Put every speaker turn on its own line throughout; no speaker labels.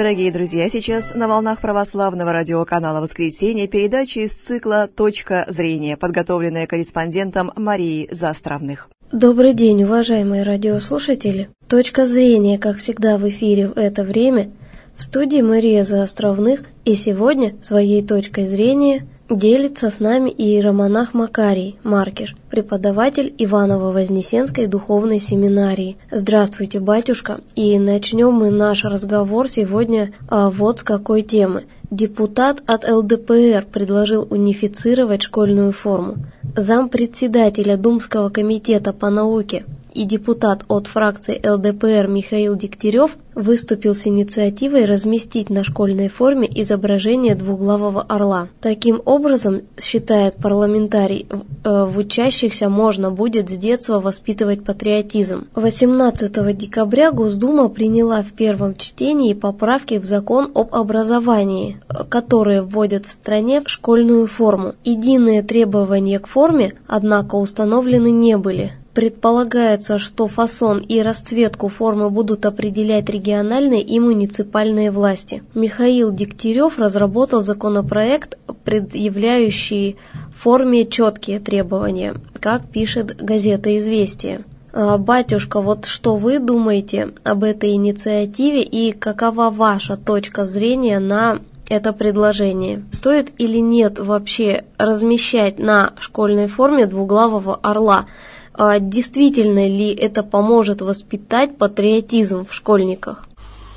Дорогие друзья, сейчас на волнах православного радиоканала «Воскресенье» передача из цикла «Точка зрения», подготовленная корреспондентом Марией Заостровных.
Добрый день, уважаемые радиослушатели. «Точка зрения», как всегда, в эфире в это время. В студии Мария Заостровных, и сегодня своей точкой зрения делится с нами иеромонах Макарий Маркиш, преподаватель Иваново-Вознесенской духовной семинарии. Здравствуйте, батюшка, и начнем мы наш разговор сегодня вот с какой темы. Депутат от ЛДПР предложил унифицировать школьную форму. Зампредседателя Думского комитета по науке и депутат от фракции ЛДПР Михаил Дегтярев выступил с инициативой разместить на школьной форме изображение двуглавого орла. Таким образом, считает парламентарий, в учащихся можно будет с детства воспитывать патриотизм. 18 декабря Госдума приняла в первом чтении поправки в закон об образовании, которые вводят в стране школьную форму. Единые требования к форме, однако, установлены не были. Предполагается, что фасон и расцветку формы будут определять региональные и муниципальные власти. Михаил Дегтярев разработал законопроект, предъявляющий форме четкие требования, как пишет газета «Известия». Батюшка, вот что вы думаете об этой инициативе и какова ваша точка зрения на это предложение? Стоит или нет вообще размещать на школьной форме двуглавого орла? Действительно ли это поможет воспитать патриотизм в школьниках?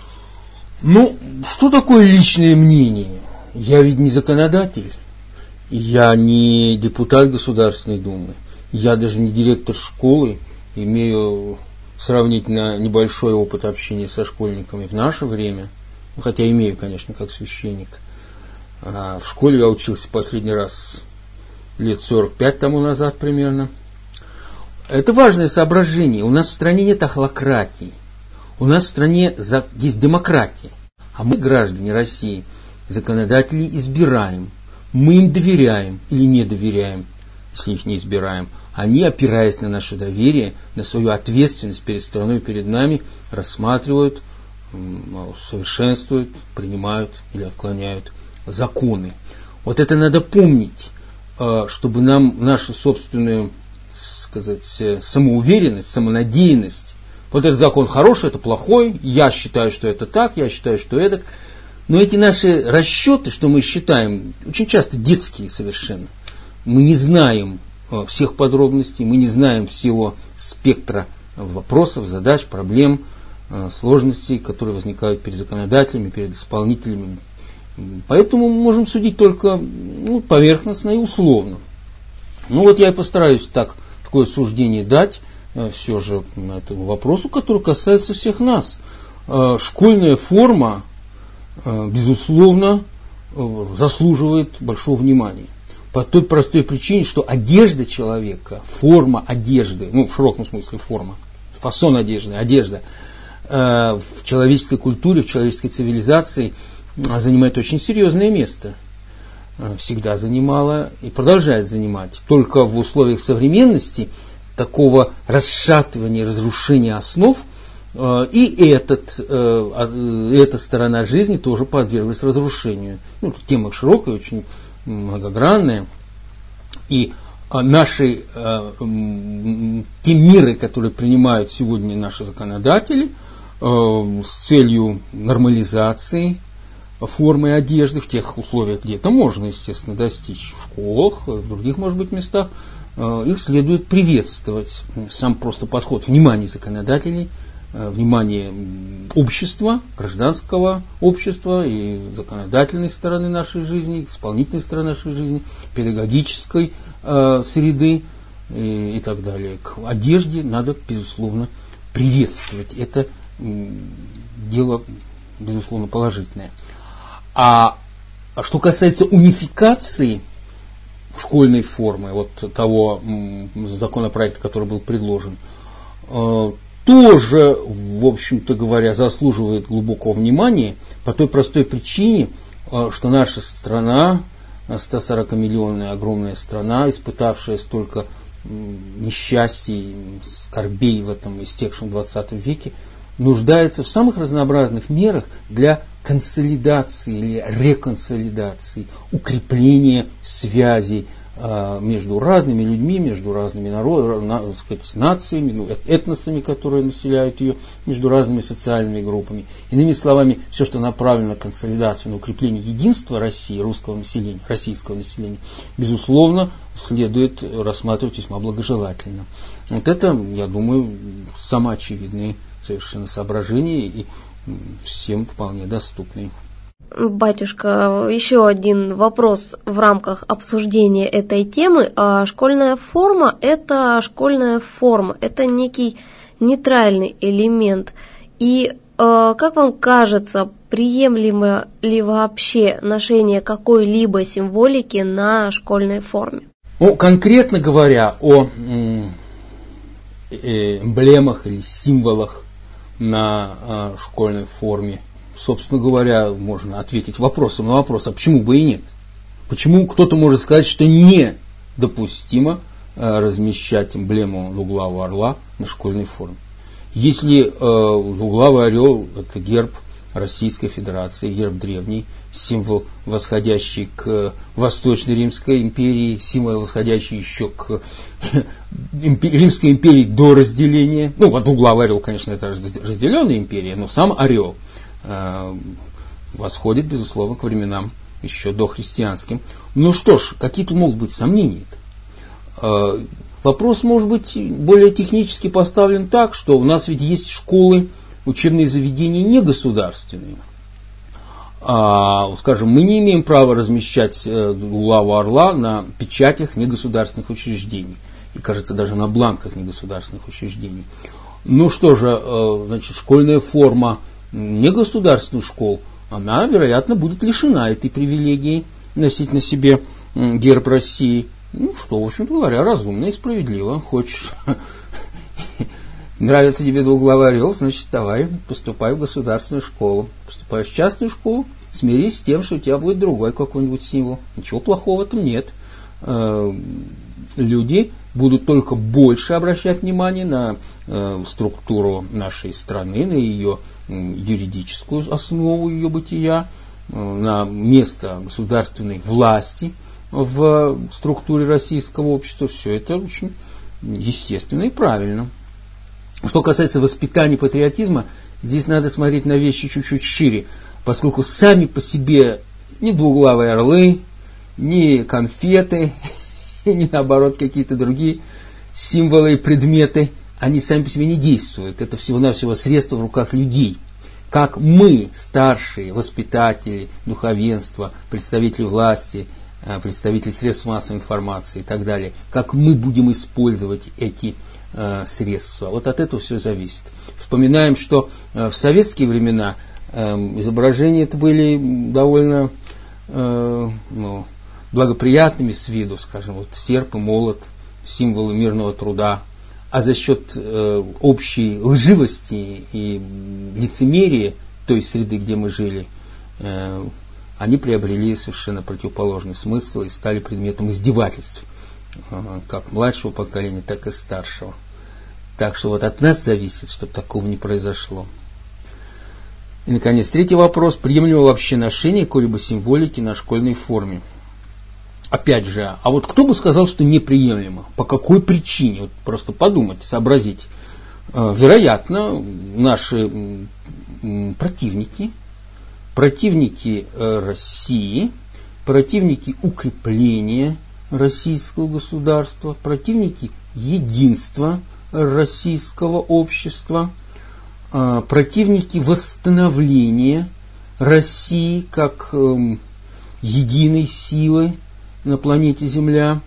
Что такое личное мнение? Я ведь не законодатель, я не депутат Государственной Думы, я даже не директор школы, имею сравнительно небольшой опыт общения со школьниками в наше время, хотя имею, конечно, как священник. В школе я учился последний раз лет 45 тому назад примерно. Это важное соображение. У нас в стране нет охлократии. У нас в стране есть демократия. А мы, граждане России, законодателей избираем. Мы им доверяем или не доверяем, если их не избираем. Они, опираясь на наше доверие, на свою ответственность перед страной, перед нами, рассматривают, совершенствуют, принимают или отклоняют законы. Вот это надо помнить, чтобы нам нашу собственную, самоуверенность, самонадеянность. Вот этот закон хороший, это плохой, я считаю, что это так, я считаю, что это. Но эти наши расчеты, что мы считаем, очень часто детские совершенно. Мы не знаем всех подробностей, мы не знаем всего спектра вопросов, задач, проблем, сложностей, которые возникают перед законодателями, перед исполнителями. Поэтому мы можем судить только поверхностно и условно. Я и постараюсь такое суждение дать все же этому вопросу, который касается всех нас. Школьная форма, безусловно, заслуживает большого внимания. По той простой причине, что одежда человека, форма одежды, в широком смысле форма, фасон одежды, одежда в человеческой культуре, в человеческой цивилизации занимает очень серьезное место. Всегда занимала и продолжает занимать. Только в условиях современности такого расшатывания, разрушения основ и эта сторона жизни тоже подверглась разрушению. Тема широкая, очень многогранная. И те меры, которые принимают сегодня наши законодатели с целью нормализации формы одежды в тех условиях, где это можно, естественно, достичь в школах, в других, может быть, местах, их следует приветствовать. Сам просто подход, внимание законодателей, внимание общества, гражданского общества и законодательной стороны нашей жизни, исполнительной стороны нашей жизни, педагогической среды и так далее. К одежде надо, безусловно, приветствовать. Это дело, безусловно, положительное. А что касается унификации школьной формы, вот того законопроекта, который был предложен, тоже, в общем-то говоря, заслуживает глубокого внимания по той простой причине, что наша страна, 140-миллионная огромная страна, испытавшая столько несчастий, скорбей в этом истекшем 20 веке, нуждается в самых разнообразных мерах для консолидации или реконсолидации, укрепления связей между разными людьми, между разными народами, нациями, этносами, которые населяют ее, между разными социальными группами. Иными словами, все, что направлено на консолидацию, на укрепление единства России, русского населения, российского населения, безусловно, следует рассматривать весьма благожелательно. Вот это, я думаю, самоочевидные совершенно соображения и всем вполне доступные.
Батюшка, еще один вопрос в рамках обсуждения этой темы. Школьная форма – это школьная форма, это некий нейтральный элемент. И как вам кажется, приемлемо ли вообще ношение какой-либо символики на школьной форме?
Ну, конкретно говоря о эмблемах или символах на школьной форме, собственно говоря, можно ответить вопросом на вопрос, а почему бы и нет? Почему кто-то может сказать, что недопустимо размещать эмблему двуглавого орла на школьной форме? Если двуглавый орел – это герб Российской Федерации, герб древний, символ, восходящий к Восточной Римской империи, символ, восходящий еще к Римской империи до разделения. Ну, вот двуглавый орел, конечно, это разделенная империя, но сам орел восходит, безусловно, к временам еще дохристианским. Ну что ж, какие тут могут быть сомнения-то? Вопрос может быть более технически поставлен так, что у нас ведь есть школы, учебные заведения негосударственные. Скажем, мы не имеем права размещать двуглавого орла на печатях негосударственных учреждений. И, кажется, даже на бланках негосударственных учреждений. Ну что же, значит, школьная форма негосударственных школ, она, вероятно, будет лишена этой привилегии носить на себе герб России. Ну, что, в общем-то говоря, разумно и справедливо. Хочешь, нравится тебе двуглавый орел, значит, давай, поступай в государственную школу. Поступаешь в частную школу, смирись с тем, что у тебя будет другой какой-нибудь символ. Ничего плохого в этом нет. Люди будут только больше обращать внимание на структуру нашей страны, на ее юридическую основу ее бытия, на место государственной власти в структуре российского общества. Все это очень естественно и правильно. Что касается воспитания патриотизма, здесь надо смотреть на вещи чуть-чуть шире, поскольку сами по себе ни двуглавые орлы, ни конфеты, ни наоборот какие-то другие символы и предметы, они сами по себе не действуют. Это всего-навсего средства в руках людей. Как мы, старшие, воспитатели, духовенство, представители власти, представители средств массовой информации и так далее, как мы будем использовать эти средства. Вот от этого все зависит. Вспоминаем, что в советские времена изображения это были довольно благоприятными с виду, скажем, вот серп и молот, символы мирного труда, а за счет общей лживости и лицемерия той среды, где мы жили, они приобрели совершенно противоположный смысл и стали предметом издевательств, как младшего поколения, так и старшего. Так что вот от нас зависит, чтобы такого не произошло. И, наконец, третий вопрос. Приемлемо вообще ношение какой-либо символики на школьной форме? Опять же, а вот кто бы сказал, что неприемлемо? По какой причине? Вот просто подумать, сообразить. Вероятно, наши противники России, противники укрепления российского государства, противники единства российского общества, противники восстановления России как единой силы на планете Земля,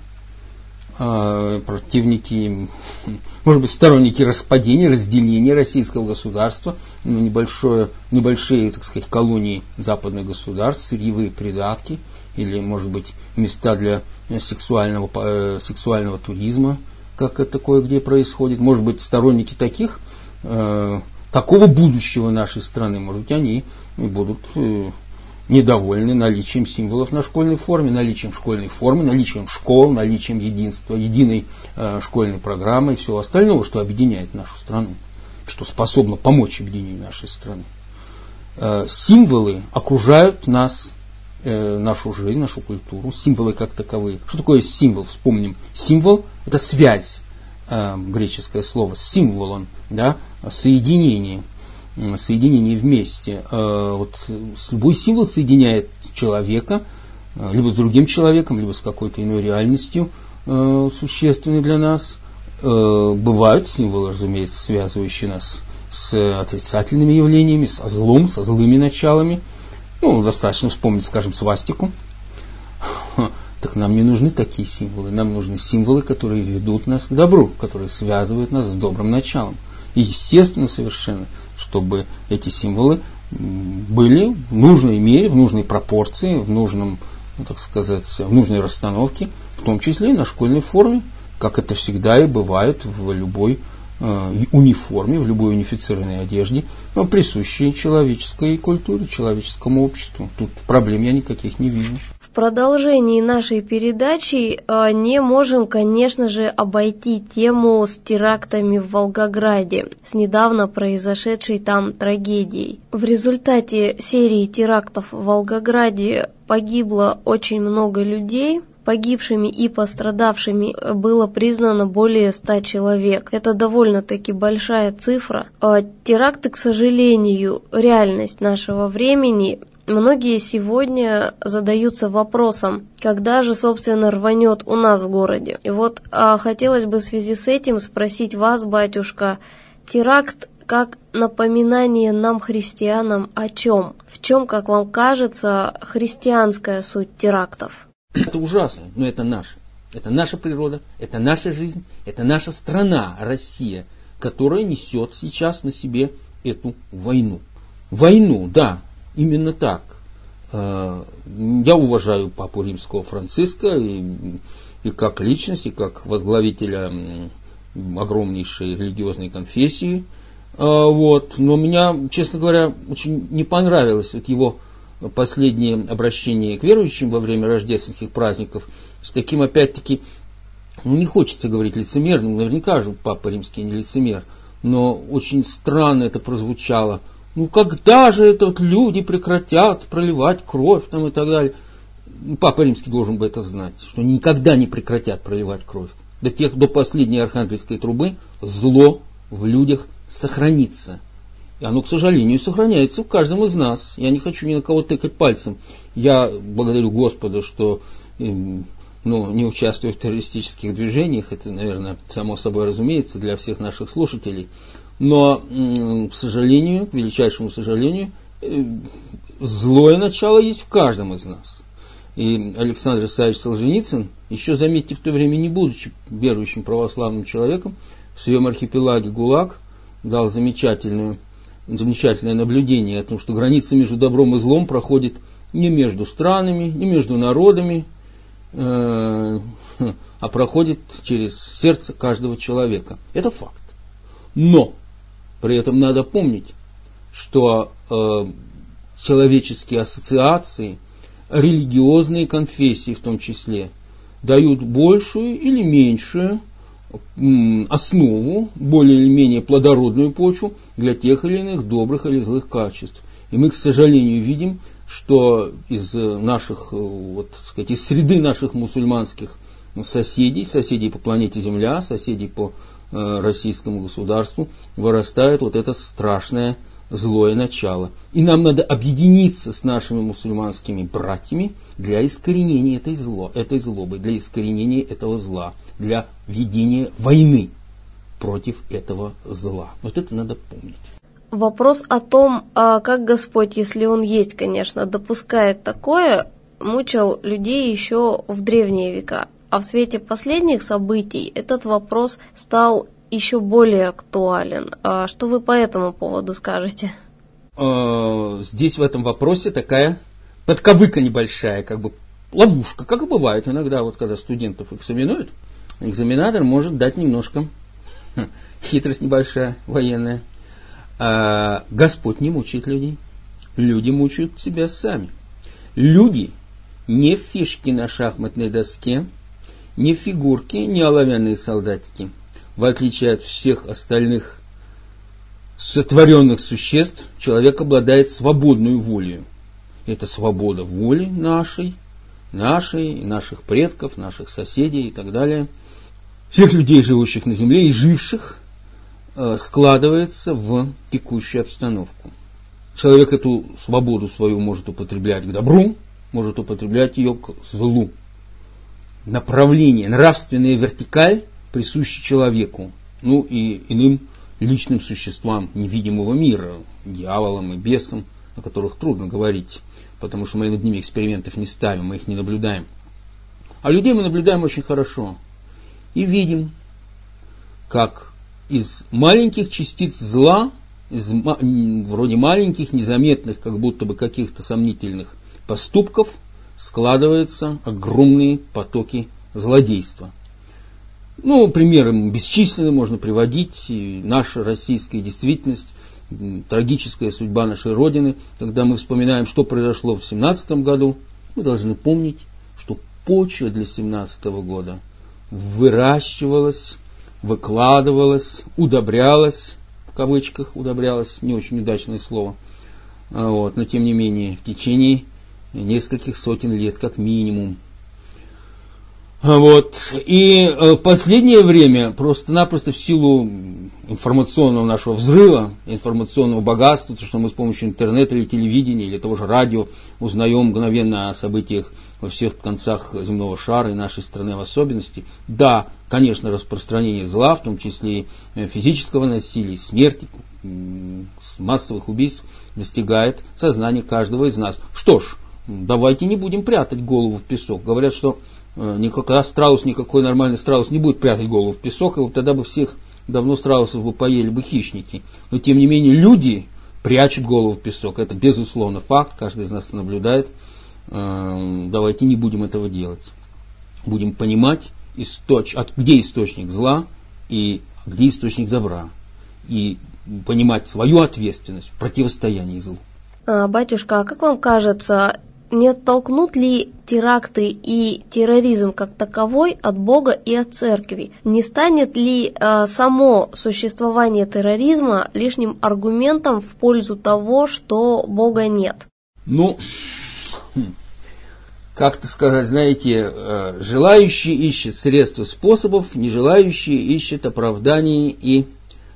противники, может быть, сторонники распадения, разделения российского государства, небольшие, так сказать, колонии западных государств, сырьевые придатки, или, может быть, места для сексуального туризма, как это кое-где происходит. Может быть, сторонники такого будущего нашей страны, может быть, они будут недовольны наличием символов на школьной форме, наличием школьной формы, наличием школ, наличием единства, единой школьной программы и всего остального, что объединяет нашу страну, что способно помочь объединению нашей страны. символы окружают нас, нашу жизнь, нашу культуру, символы как таковые. Что такое символ? Вспомним. Символ – это связь, греческое слово, символон, да, соединение вместе. Вот любой символ соединяет человека либо с другим человеком, либо с какой-то иной реальностью, существенной для нас. Бывают символы, разумеется, связывающие нас с отрицательными явлениями, со злом, со злыми началами. Достаточно вспомнить, скажем, свастику. Так нам не нужны такие символы. Нам нужны символы, которые ведут нас к добру, которые связывают нас с добрым началом. И естественно совершенно, чтобы эти символы были в нужной мере, в нужной пропорции, в нужном, так сказать, в нужной расстановке, в том числе и на школьной форме, как это всегда и бывает в любой униформе, в любой унифицированной одежде, присущей человеческой культуре, человеческому обществу. Тут проблем я никаких не вижу.
В продолжении нашей передачи не можем, конечно же, обойти тему с терактами в Волгограде, с недавно произошедшей там трагедией. В результате серии терактов в Волгограде погибло очень много людей. Погибшими и пострадавшими было признано более 100 человек. Это довольно-таки большая цифра. Теракты, к сожалению, реальность нашего времени. Многие сегодня задаются вопросом, когда же, собственно, рванет у нас в городе. И вот хотелось бы в связи с этим спросить вас, батюшка, теракт как напоминание нам, христианам, о чем? В чем, как вам кажется, христианская суть терактов?
Это ужасно, но это наше. Это наша природа, это наша жизнь, это наша страна, Россия, которая несет сейчас на себе эту войну. Войну, да, именно так. Я уважаю Папу Римского Франциска и как личность, и как возглавителя огромнейшей религиозной конфессии. Но меня, честно говоря, очень не понравилось его последнее обращение к верующим во время рождественских праздников с таким, опять-таки, не хочется говорить лицемерным, наверняка же Папа Римский не лицемер, но очень странно это прозвучало. Когда же это люди прекратят проливать кровь там и так далее? Папа Римский должен бы это знать, что никогда не прекратят проливать кровь. До последней архангельской трубы зло в людях сохранится. И оно, к сожалению, сохраняется в каждом из нас. Я не хочу ни на кого тыкать пальцем. Я благодарю Господа, что не участвую в террористических движениях. Это, наверное, само собой разумеется для всех наших слушателей. Но, к сожалению, к величайшему сожалению, злое начало есть в каждом из нас. И Александр Исаевич Солженицын, еще, заметьте, в то время не будучи верующим православным человеком, в своем архипелаге ГУЛАГ дал замечательное наблюдение о том, что граница между добром и злом проходит не между странами, не между народами, а проходит через сердце каждого человека. Это факт. Но при этом надо помнить, что человеческие ассоциации, религиозные конфессии в том числе, дают большую или меньшую основу, более или менее плодородную почву для тех или иных добрых или злых качеств. И мы, к сожалению, видим, что из среды наших мусульманских соседей по планете Земля, соседей по российскому государству, вырастает вот это страшное злое начало. И нам надо объединиться с нашими мусульманскими братьями для искоренения этой злобы, для искоренения этого зла, для ведения войны против этого зла. Вот это надо помнить.
Вопрос о том, как Господь, если Он есть, конечно, допускает такое, мучил людей еще в древние века. А в свете последних событий этот вопрос стал еще более актуален. Что вы по этому поводу скажете?
Здесь в этом вопросе такая подковыка небольшая, ловушка, как и бывает иногда, когда студентов экзаменуют. Экзаменатор может дать немножко хитрость небольшая, военная. Господь не мучает людей. Люди мучают себя сами. Люди не фишки на шахматной доске, не фигурки, не оловянные солдатики. В отличие от всех остальных сотворенных существ человек обладает свободной волей. Это свобода воли нашей, наших предков, наших соседей и так далее. Всех людей, живущих на земле и живших, складывается в текущую обстановку. Человек эту свободу свою может употреблять к добру, может употреблять ее к злу. Направление, нравственная вертикаль присуща человеку, и иным личным существам невидимого мира, дьяволам и бесам, о которых трудно говорить, потому что мы над ними экспериментов не ставим, мы их не наблюдаем. А людей мы наблюдаем очень хорошо и видим, как из маленьких частиц зла, вроде маленьких, незаметных, как будто бы каких-то сомнительных поступков, складываются огромные потоки злодейства. Примеры бесчисленные можно приводить. И наша российская действительность, трагическая судьба нашей Родины. Когда мы вспоминаем, что произошло в 17 году, мы должны помнить, что почва для 17 года выращивалась, выкладывалась, удобрялась, в кавычках удобрялась, не очень удачное слово, но тем не менее в течение нескольких сотен лет как минимум. И в последнее время просто-напросто в силу информационного нашего взрыва, информационного богатства, то, что мы с помощью интернета или телевидения, или того же радио узнаем мгновенно о событиях во всех концах земного шара и нашей страны в особенности. Да, конечно, распространение зла, в том числе и физического насилия, смерти, массовых убийств, достигает сознания каждого из нас. Что ж, давайте не будем прятать голову в песок. Говорят, что никакой нормальный страус не будет прятать голову в песок, и тогда бы всех давно страусов бы поели бы хищники. Но тем не менее люди прячут голову в песок. Это безусловно факт, каждый из нас это наблюдает. Давайте не будем этого делать. Будем понимать, где источник зла и где источник добра. И понимать свою ответственность в противостоянии злу.
Батюшка, а как вам кажется, не оттолкнут ли теракты и терроризм как таковой от Бога и от Церкви? Не станет ли само существование терроризма лишним аргументом в пользу того, что Бога нет?
Как-то сказать, знаете, желающий ищет средства способов, не желающий ищет оправданий и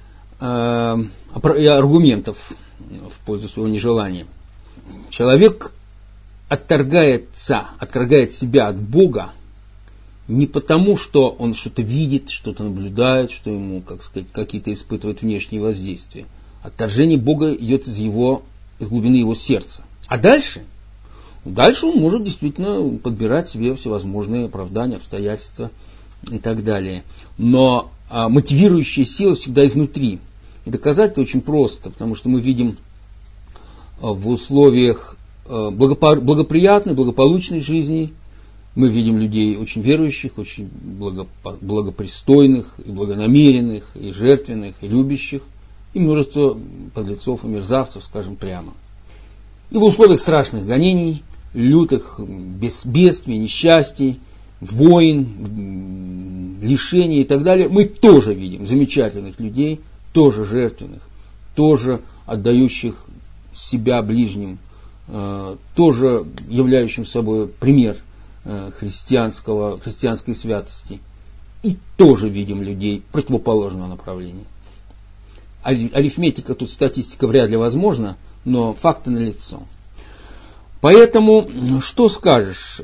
аргументов в пользу своего нежелания. Человек отторгает себя от Бога не потому, что он что-то видит, что-то наблюдает, что ему, какие-то испытывает внешние воздействия. Отторжение Бога идет из глубины его сердца. А дальше он может действительно подбирать себе всевозможные оправдания, обстоятельства и так далее. Но мотивирующая сила всегда изнутри. И доказать это очень просто, потому что мы видим в условиях благоприятной, благополучной жизни, мы видим людей очень верующих, очень благопристойных, и благонамеренных, и жертвенных, и любящих, и множество подлецов и мерзавцев, скажем прямо. И в условиях страшных гонений, лютых бедствий, несчастий, войн, лишений и так далее, мы тоже видим замечательных людей, тоже жертвенных, тоже отдающих себя ближним, тоже являющим собой пример христианской святости. И тоже видим людей противоположного направления. Арифметика, тут статистика вряд ли возможна, но факты налицо. Поэтому, что скажешь,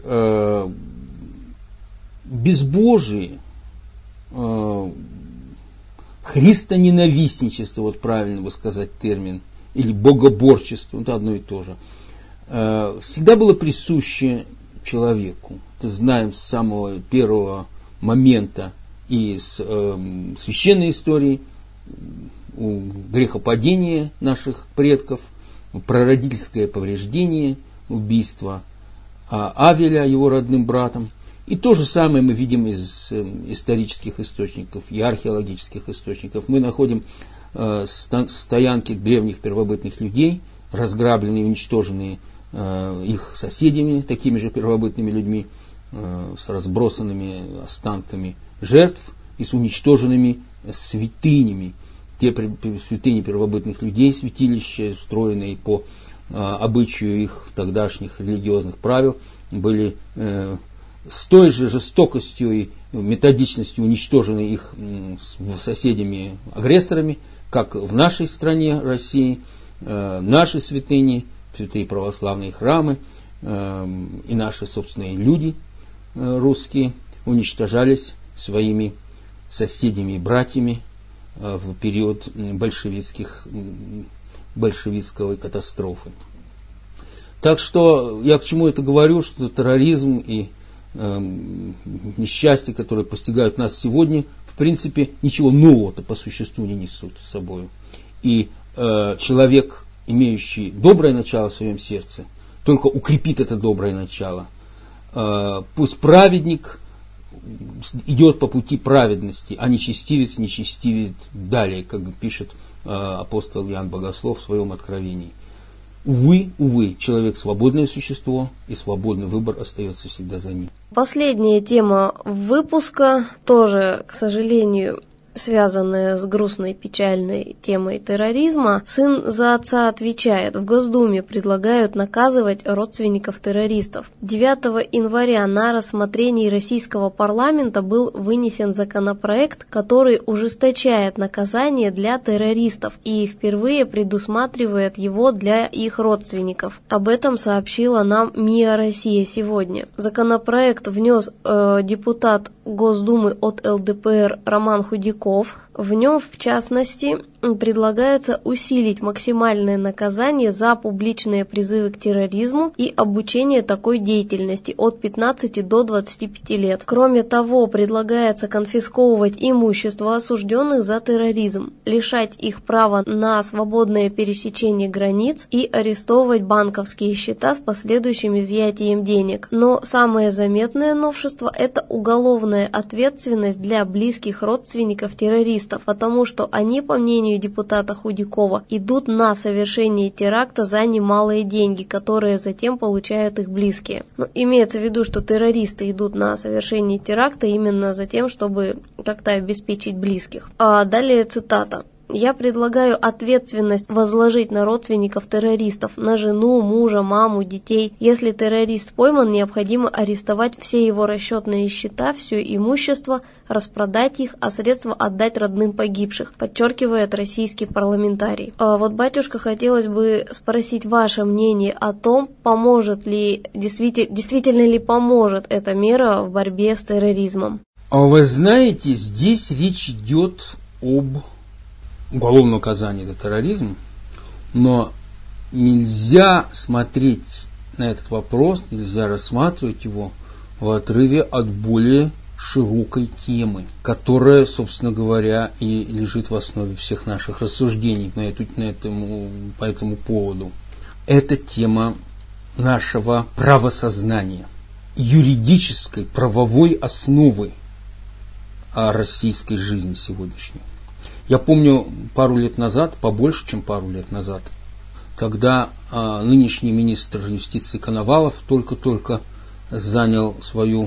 безбожие, христоненавистничество, правильно бы сказать термин, или богоборчество, это одно и то же, всегда было присуще человеку. Это знаем с самого первого момента и из священной истории, у грехопадения наших предков, прародительское повреждение, убийство Авеля его родным братом. И то же самое мы видим из исторических источников и археологических источников. Мы находим стоянки древних первобытных людей, разграбленные и уничтоженные их соседями, такими же первобытными людьми, с разбросанными останками жертв и с уничтоженными святынями. те святыни первобытных людей, святилища, устроенные по обычаю их тогдашних религиозных правил, были с той же жестокостью и методичностью уничтожены их соседями-агрессорами, как в нашей стране, России, наши святыни, святые православные храмы и наши собственные люди русские уничтожались своими соседями и братьями в период большевистской катастрофы. Так что я к чему это говорю, что терроризм и несчастья, которые постигают нас сегодня, в принципе, ничего нового-то по существу не несут с собой. И человек, имеющий доброе начало в своем сердце, только укрепит это доброе начало. Пусть праведник идет по пути праведности, а нечестивец нечестивит далее, как пишет апостол Иоанн Богослов в своем откровении. Увы, человек свободное существо, и свободный выбор остается всегда за ним.
Последняя тема выпуска, тоже, к сожалению, связанная с грустной печальной темой терроризма. Сын за отца отвечает. В Госдуме предлагают наказывать родственников террористов. 9 января на рассмотрении российского парламента был вынесен законопроект, который ужесточает наказание для террористов и впервые предусматривает его для их родственников. Об этом сообщила нам МИА «Россия» сегодня. Законопроект внес депутат Госдумы от ЛДПР Роман Худяков. В нем, в частности, предлагается усилить максимальное наказание за публичные призывы к терроризму и обучение такой деятельности от 15 до 25 лет. Кроме того, предлагается конфисковывать имущество осужденных за терроризм, лишать их права на свободное пересечение границ и арестовывать банковские счета с последующим изъятием денег. Но самое заметное новшество – это уголовная ответственность для близких родственников террористов, потому что они, по мнению депутата Худякова, идут на совершение теракта за немалые деньги, которые затем получают их близкие. Но имеется в виду, что террористы идут на совершение теракта именно за тем, чтобы как-то обеспечить близких. А далее цитата. Я предлагаю ответственность возложить на родственников террористов, на жену, мужа, маму, детей. Если террорист пойман, необходимо арестовать все его расчетные счета, все имущество, распродать их, а средства отдать родным погибших, подчеркивает российский парламентарий. Вот, батюшка, хотелось бы спросить ваше мнение о том, поможет ли, действительно ли поможет эта мера в борьбе с терроризмом.
А вы знаете, здесь речь идет об уголовное наказание за терроризм, но нельзя смотреть на этот вопрос, нельзя рассматривать его в отрыве от более широкой темы, которая, собственно говоря, и лежит в основе всех наших рассуждений по этому поводу. Это тема нашего правосознания, юридической, правовой основы российской жизни сегодняшней. Я помню пару лет назад, побольше, чем пару лет назад, когда нынешний министр юстиции Коновалов только-только занял свой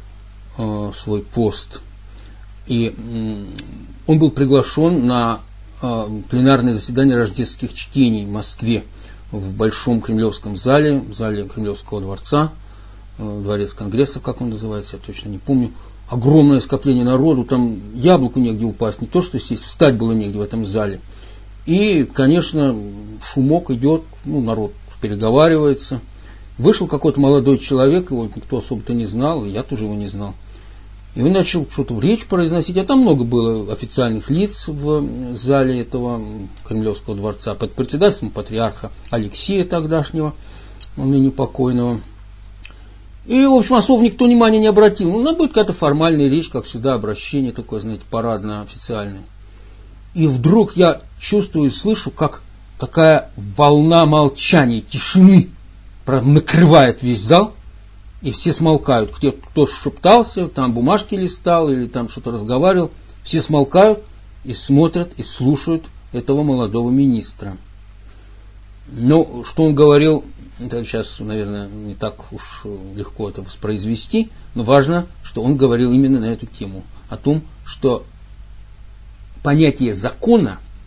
пост. И он был приглашен на пленарное заседание рождественских чтений в Москве, в Большом Кремлевском зале, в зале Кремлевского дворца, дворец конгрессов, как он называется, я точно не помню. Огромное скопление народу, там яблоку негде упасть, не то что сесть, встать было негде в этом зале. И, конечно, шумок идет, народ переговаривается. Вышел какой-то молодой человек, его никто особо-то не знал, и я тоже его не знал. И он начал что-то речь произносить, а там много было официальных лиц в зале этого Кремлевского дворца, под председательством патриарха Алексея тогдашнего, ныне покойного. И, в общем, особо никто внимания не обратил. Надо будет какая-то формальная речь, как всегда, обращение такое, знаете, парадно-официальное. И вдруг я чувствую и слышу, как такая волна молчания, тишины накрывает весь зал, и все смолкают. Кто шептался, там бумажки листал или там что-то разговаривал, все смолкают и смотрят, и слушают этого молодого министра. Но что он говорил, это сейчас, наверное, не так уж легко это воспроизвести, но важно, что он говорил именно на эту тему, о том, что понятие закона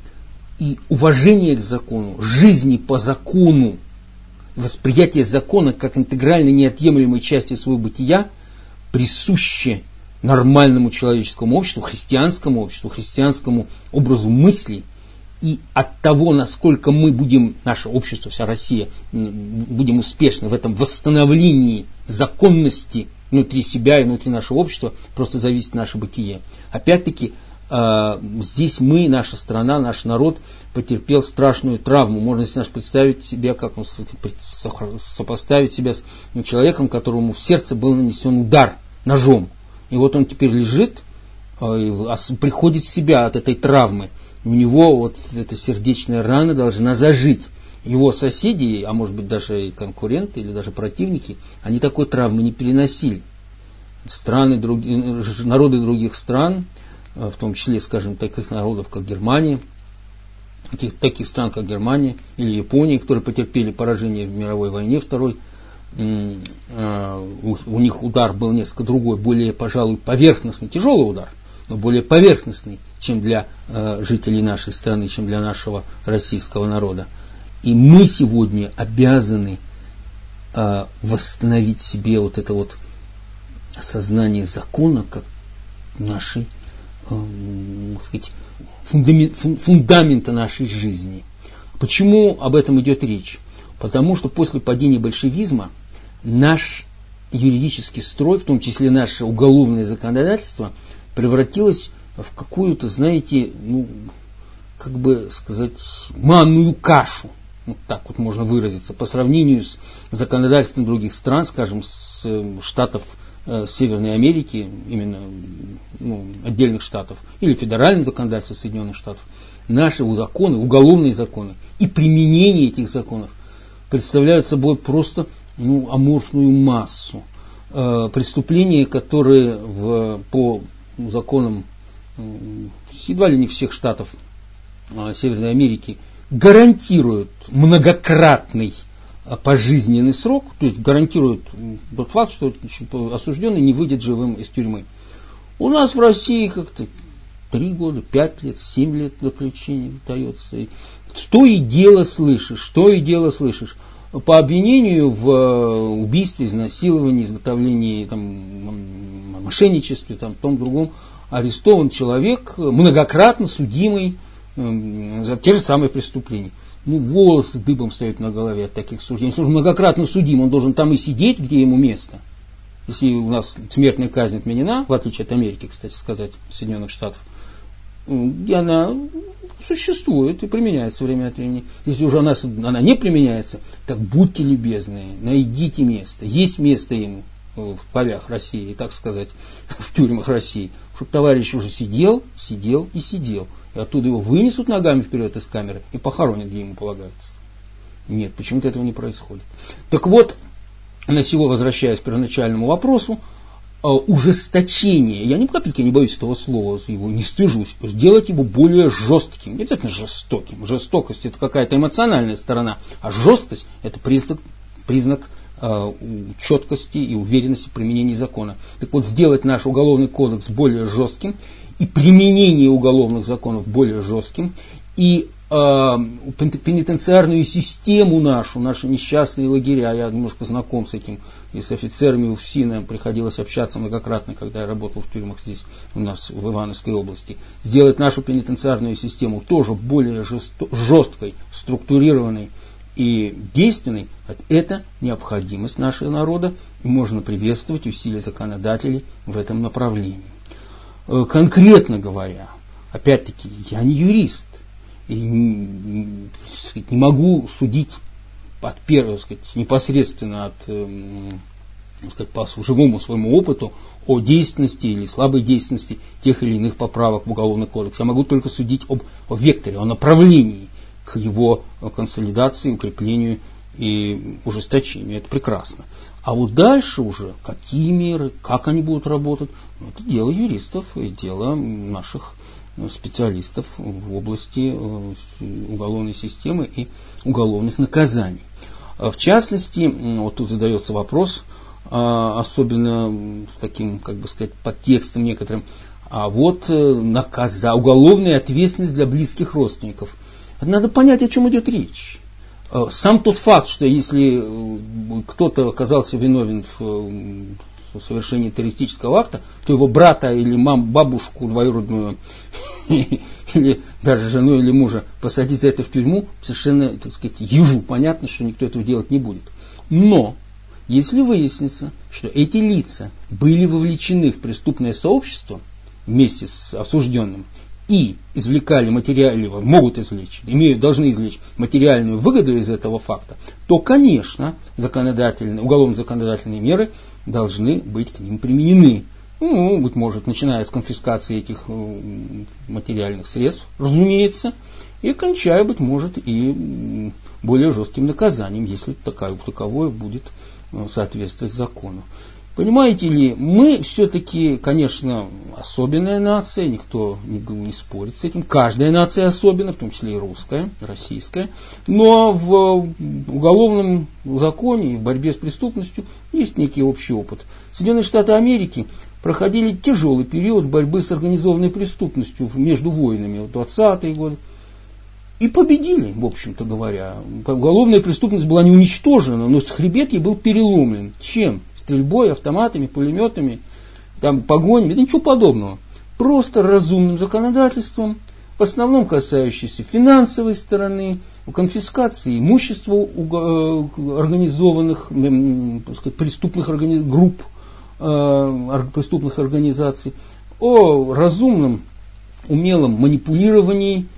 И уважение к закону, жизни по закону, восприятие закона как интегральной неотъемлемой части своего бытия присуще нормальному человеческому обществу, христианскому образу мысли. И от того, насколько мы будем, наше общество, вся Россия, будем успешны в этом восстановлении законности внутри себя и внутри нашего общества, просто зависит наше бытие. Опять-таки, здесь мы, наша страна, наш народ потерпел страшную травму. Можно себе представить себя, как он сопоставить себя с человеком, которому в сердце был нанесен удар ножом. И вот он теперь лежит, приходит в себя от этой травмы. У него вот эта сердечная рана должна зажить. Его соседи, а может быть даже и конкуренты, или даже противники, они такой травмы не переносили. Народы других стран, в том числе, скажем, таких народов, как Германия, таких стран, как Германия или Япония, которые потерпели поражение в мировой войне второй, у них удар был несколько другой, более, пожалуй, поверхностный, тяжелый удар, но более поверхностный, чем для жителей нашей страны, чем для нашего российского народа. И мы сегодня обязаны восстановить в себе вот это вот осознание закона как нашей, фундамента нашей жизни. Почему об этом идет речь? Потому что после падения большевизма наш юридический строй, в том числе наше уголовное законодательство, превратилось в какую-то, знаете, как бы сказать, манную кашу. Вот так вот можно выразиться. По сравнению с законодательством других стран, скажем, с штатов Северной Америки, именно отдельных штатов, или федеральное законодательство Соединенных Штатов, наши законы, уголовные законы и применение этих законов представляют собой просто аморфную массу. Преступления, которые по законам едва ли не всех штатов Северной Америки гарантируют многократный пожизненный срок, то есть гарантируют тот факт, что осужденный не выйдет живым из тюрьмы. У нас в России как-то 3 года, 5 лет, 7 лет заключения дается. Что и дело слышишь. По обвинению в убийстве, изнасиловании, изготовлении, мошенничестве, том другом, арестован человек, многократно судимый за те же самые преступления. Волосы дыбом встают на голове от таких суждений. Если он многократно судим, он должен там и сидеть, где ему место. Если у нас смертная казнь отменена, в отличие от Америки, кстати сказать, Соединенных Штатов, и она существует и применяется время от времени. Если уже она не применяется, так будьте любезны, найдите место. Есть место ему в полях России, так сказать, в тюрьмах России, чтобы товарищ уже сидел. И оттуда его вынесут ногами вперед из камеры и похоронят, где ему полагается. Нет, почему-то этого не происходит. Так вот, на сего, возвращаясь к первоначальному вопросу, ужесточение, я ни капельки не боюсь этого слова, его не стыжусь, сделать его более жестким, не обязательно жестоким. Жестокость — это какая-то эмоциональная сторона, а жесткость — это признак четкости и уверенности в применении закона. Так вот, сделать наш уголовный кодекс более жестким и применение уголовных законов более жестким, и пенитенциарную систему наши несчастные лагеря, я немножко знаком с этим, и с офицерами УФСИ нам приходилось общаться многократно, когда я работал в тюрьмах здесь у нас в Ивановской области, сделать нашу пенитенциарную систему тоже более жесткой, структурированной и действенной, это необходимость нашего народа, и можно приветствовать усилия законодателей в этом направлении. Конкретно говоря, опять-таки, я не юрист, и не могу судить непосредственно по живому своему опыту о действенности или слабой действенности тех или иных поправок в Уголовный кодекс. Я могу только судить о векторе, о направлении к его консолидации, укреплению и ужесточению. Это прекрасно. А вот дальше уже, какие меры, как они будут работать, это дело юристов и дело наших специалистов в области уголовной системы и уголовных наказаний. В частности, вот тут задается вопрос, особенно с таким, подтекстом некоторым, а вот уголовная ответственность для близких родственников. Надо понять, о чем идет речь. Сам тот факт, что если кто-то оказался виновен в совершении террористического акта, то его брата или бабушку двоюродную, или даже жену или мужа посадить за это в тюрьму, совершенно, так сказать, ежу понятно, что никто этого делать не будет. Но если выяснится, что эти лица были вовлечены в преступное сообщество вместе с осужденным и извлекали материальную, могут извлечь, должны извлечь материальную выгоду из этого факта, то, конечно, уголовно-законодательные меры должны быть к ним применены. Ну, быть может, начиная с конфискации этих материальных средств, разумеется, и кончая, быть может, и более жестким наказанием, если таковое будет соответствовать закону. Понимаете ли, мы все-таки, конечно, особенная нация, никто не спорит с этим. Каждая нация особенна, в том числе и русская, российская. Но в уголовном законе и в борьбе с преступностью есть некий общий опыт. Соединенные Штаты Америки проходили тяжелый период борьбы с организованной преступностью между войнами в 20-е годы. И победили, в общем-то говоря. Уголовная преступность была не уничтожена, но хребет ей был переломлен. Чем? Стрельбой, автоматами, пулеметами, погонями, да ничего подобного. Просто разумным законодательством, в основном касающимся финансовой стороны, конфискации имущества организованных, так сказать, преступных групп, преступных организаций, о разумном, умелом манипулировании,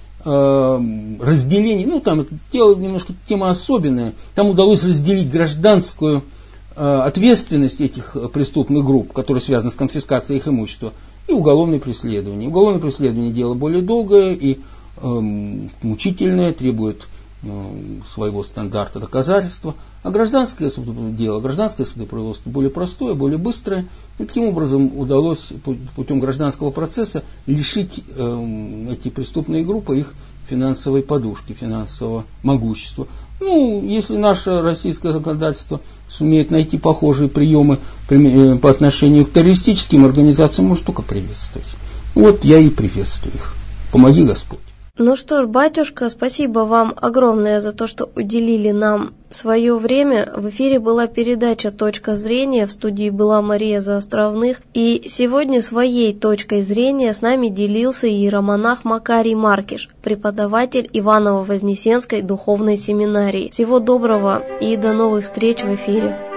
разделении, там немножко тема особенная, там удалось разделить гражданскую ответственность этих преступных групп, которые связаны с конфискацией их имущества, и уголовное преследование. Уголовное преследование дело более долгое и мучительное, требует своего стандарта доказательства, а гражданское судопроизводство более простое, более быстрое. И таким образом удалось путем гражданского процесса лишить эти преступные группы их финансовой подушки, финансового могущества. Если наше российское законодательство сумеет найти похожие приемы по отношению к террористическим организациям, может только приветствовать. Вот я и приветствую их. Помоги Господь.
Ну что ж, батюшка, спасибо вам огромное за то, что уделили нам свое время. В эфире была передача «Точка зрения», в студии была Мария Заостровных, и сегодня своей точкой зрения с нами делился иеромонах Макарий Маркиш, преподаватель Иваново-Вознесенской духовной семинарии. Всего доброго и до новых встреч в эфире.